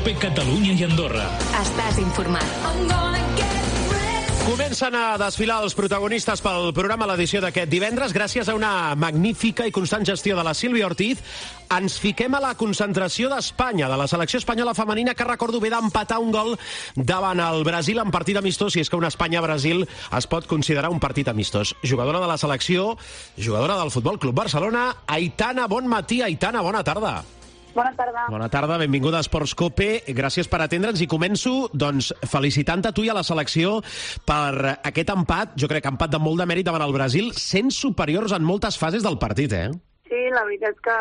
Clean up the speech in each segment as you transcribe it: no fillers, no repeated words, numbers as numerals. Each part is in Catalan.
COPE Catalunya i Andorra. Estàs informat. Comencen a desfilar els protagonistes pel programa a l'edició d'aquest divendres. Gràcies a una magnífica i constant gestió de la Sílvia Ortiz, ens fiquem a la concentració d'Espanya, de la selecció espanyola femenina, que recordo bé d'empatar un gol davant el Brasil en partit amistós, i és que un Espanya-Brasil es pot considerar un partit amistós. Jugadora de la selecció, jugadora del Futbol Club Barcelona, Aitana, bon matí. Aitana, bona tarda. Bona tarda. Bona tarda, benvinguda a Esports COPE. Gràcies per atendre'ns i començo felicitant a tu i a la selecció per aquest empat, jo crec que empat de molt de mèrit davant el Brasil, sent superiors en moltes fases del partit, eh? Sí, la veritat que,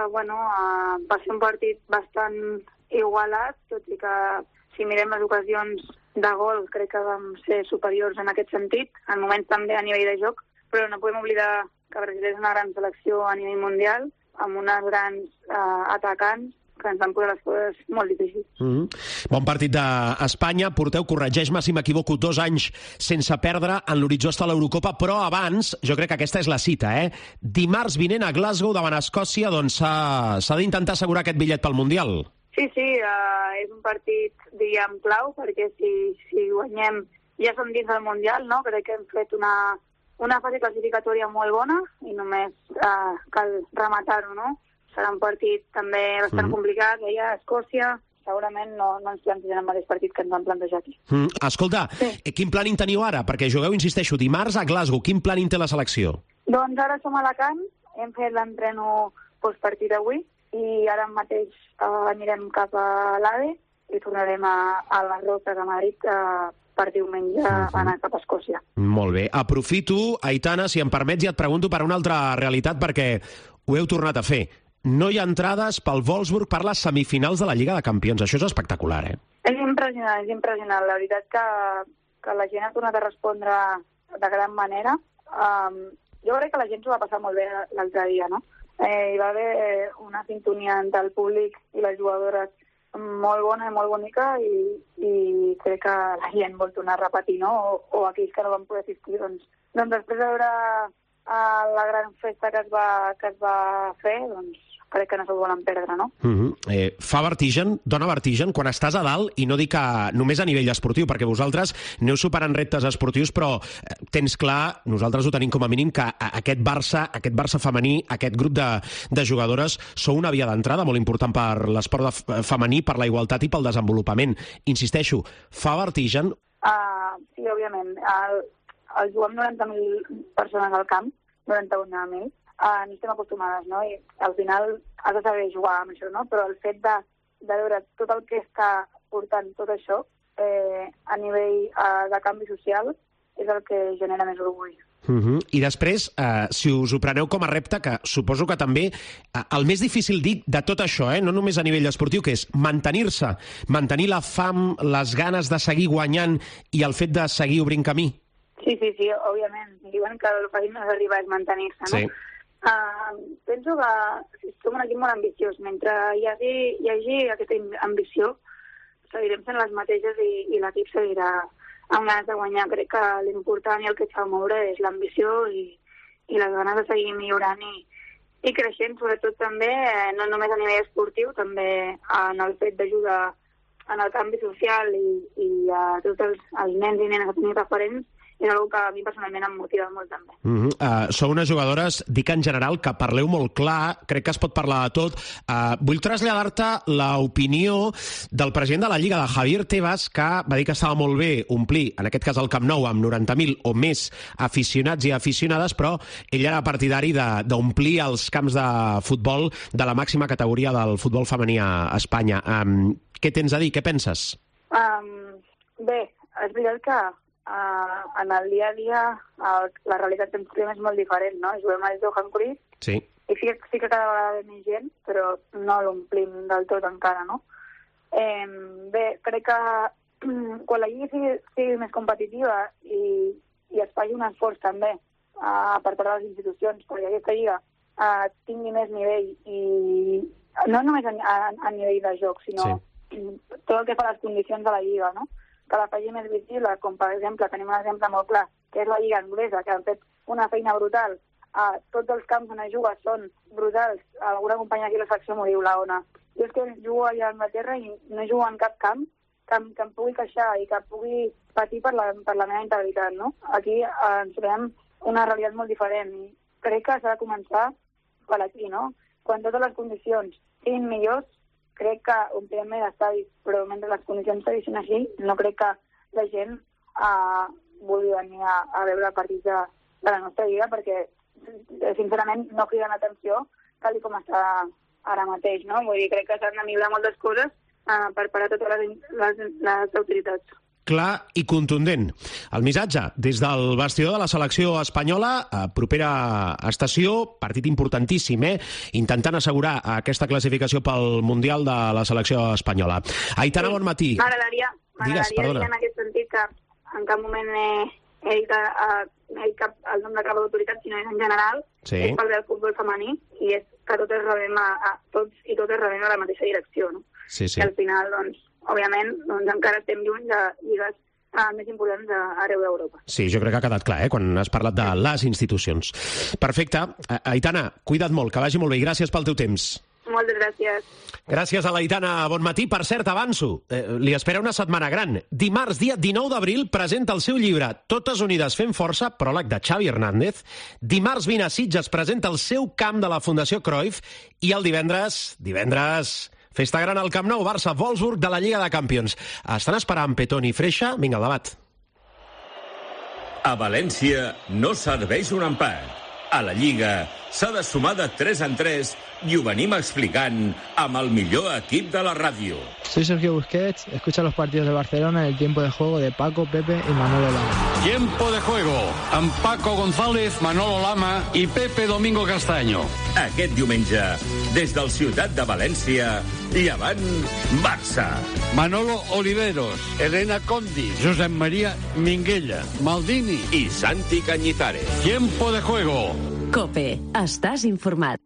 va ser un partit bastant igualat, tot i que si mirem les ocasions de gol crec que vam ser superiors en aquest sentit, en moments també a nivell de joc, però no podem oblidar que Brasil és una gran selecció a nivell mundial, amb unes grans atacants, que ens van posar les coses molt difícils. Bon partit d'Espanya. Porteu, corregeix-me si m'equivoco, 2 anys sense perdre. En l'horitzó està l'Eurocopa, però abans, jo crec que aquesta és la cita, dimarts vinent a Glasgow, davant Escòcia, doncs s'ha d'intentar assegurar aquest bitllet pel Mundial. Sí, és un partit, diríem, clau, perquè si guanyem ja som dins del Mundial, no? Crec que hem fet una fase classificatòria molt bona i només cal rematar-ho, no? Serà un partit també bastant complicat, a Escòcia, segurament no ens plantejarem el mateix partit que ens van plantejar aquí. Escolta, quin planning teniu ara? Perquè jugueu, insisteixo, dimarts a Glasgow. Quin planning té la selecció? Doncs ara som a Alacant, hem fet l'entreno postpartit avui i ara mateix anirem cap a l'AVE i tornarem a les Roques a Madrid per diumenge anar cap a Escòcia. Molt bé. Aprofito, Aitana, si em permets, i et pregunto per una altra realitat, perquè ho heu tornat a fer. No hi ha entrades pel Wolfsburg per les semifinals de la Lliga de Campions. Això és espectacular, eh? És impressionant. La veritat que la gent ha tornat a respondre de gran manera. Jo crec que la gent s'ho va passar molt bé l'altre dia, no? Hi va haver una sintonia entre el públic i les jugadores molt bona i molt bonica i crec que la gent vol tornar a repetir, no? O aquells que no van poder assistir, doncs després de veure la gran festa que es va fer, doncs crec que no s'ho volen perdre, no? Fa vertigen, dona vertigen, quan estàs a dalt, i no dic que només a nivell esportiu, perquè vosaltres aneu superant reptes esportius, però tens clar, nosaltres ho tenim com a mínim, que aquest Barça femení, aquest grup de jugadores, sou una via d'entrada molt important per l'esport femení, per la igualtat i pel desenvolupament. Insisteixo, fa vertigen? Sí, òbviament. El jugar amb 90.000 persones al camp, 91.000, no estem acostumades, no? I al final has de saber jugar amb això, no? Però el fet de veure tot el que està portant tot això a nivell de canvi social és el que genera més orgull. I després, si us ho preneu com a repte, que suposo que també el més difícil, dic, de tot això, no només a nivell esportiu, que és mantenir-se, mantenir la fam, les ganes de seguir guanyant i el fet de seguir obrint camí. Sí, òbviament. Diuen que el fàcil no és arribar, és mantenir-se, no? Sí. Penso que som un equip molt ambiciós. Mentre hi hagi aquesta ambició, seguirem sent les mateixes i l'equip seguirà amb ganes de guanyar. Crec que l'important i el que s'ha de moure és l'ambició i les ganes de seguir millorant i creixent, sobretot també, no només a nivell esportiu, també en el fet d'ajudar en el canvi social i a tots els nens i nenes a tenir referents. És una que a mi personalment em motiva molt també. Sou unes jugadores, dic en general, que parleu molt clar, crec que es pot parlar de tot. Vull traslladar-te l'opinió del president de la Lliga, de Javier Tebas, que va dir que estava molt bé omplir, en aquest cas el Camp Nou, amb 90.000 o més aficionats i aficionades, però ell era partidari d'omplir els camps de futbol de la màxima categoria del futbol femení a Espanya. Què tens a dir? Què penses? Bé, és veritat que en el dia a dia la realitat que ens trobem és molt diferent, no? Juguem al Johan Cruyff, sí, i sí que cada vegada ve més gent, però no l'omplim del tot encara, no? Bé, crec que quan la lliga sigui més competitiva i es faci un esforç també per part de les institucions perquè aquesta lliga tingui més nivell i no només a nivell de joc, sinó tot el que fa les condicions de la lliga, no? Que la faci més visible, com per exemple, tenim un exemple molt clar, que és la Lliga Anglesa, que han fet una feina brutal. Tots els camps on es juga són brutals. Alguna companya aquí a la secció m'ho diu, la Ona. Jo és que jugo allà a Anglaterra i no jugo en cap camp que em pugui queixar i que pugui patir per la meva integritat, no? Aquí ens trobem una realitat molt diferent i crec que s'ha de començar per aquí, no? Quan totes les condicions siguin millors, crec que omplirem més estadis, però mentre les condicions segueixin així, no crec que la gent vulgui venir a veure partits de la nostra lliga, perquè sincerament no criden l'atenció tal com està ara mateix, no? Vull dir, crec que s'han de millorar moltes coses per parar totes les autoritats. Clar i contundent. El missatge des del vestidor de la selecció espanyola, propera estació, partit importantíssim, intentant assegurar aquesta classificació pel Mundial de la selecció espanyola. Aitana, bon matí. M'agradaria dir en aquest sentit que en cap moment he dit el nom de cap autoritat, sinó és en general, és pel del futbol femení, i és que tots rebem a la mateixa direcció, no? Sí. I al final, doncs, òbviament, encara estem lluny de lligues més importants arreu d'Europa. Sí, jo crec que ha quedat clar, quan has parlat de les institucions. Perfecte. Aitana, cuida't molt, que vagi molt bé, i gràcies pel teu temps. Moltes gràcies. Gràcies a l'Aitana Bonmatí. Per cert, avanço, li espera una setmana gran. Dimarts, dia 19 d'abril, presenta el seu llibre Totes unides fem força, pròleg de Xavi Hernández. Dimarts 20 a Sitges presenta el seu camp de la Fundació Cruyff. I el divendres, festa gran al Camp Nou, Barça-Wolfsburg de la Lliga de Campions. Estan esperant Petón i Freixa? Vinga, al debat. A València no serveix un empat. A la Lliga s'ha de sumar de 3 en 3 i ho venim explicant amb el millor equip de la ràdio. Soy Sergio Busquets, escucha los partidos de Barcelona en el tiempo de juego de Paco, Pepe y Manolo Lama. Tiempo de juego amb Paco González, Manolo Lama i Pepe Domingo Castaño. Aquest diumenge, des del Ciutat de València, Llevant Barça. Manolo Oliveros, Elena Condi, Josep María Minguella, Maldini i Santi Cañizares. Tiempo de juego. COPE. Estàs informat.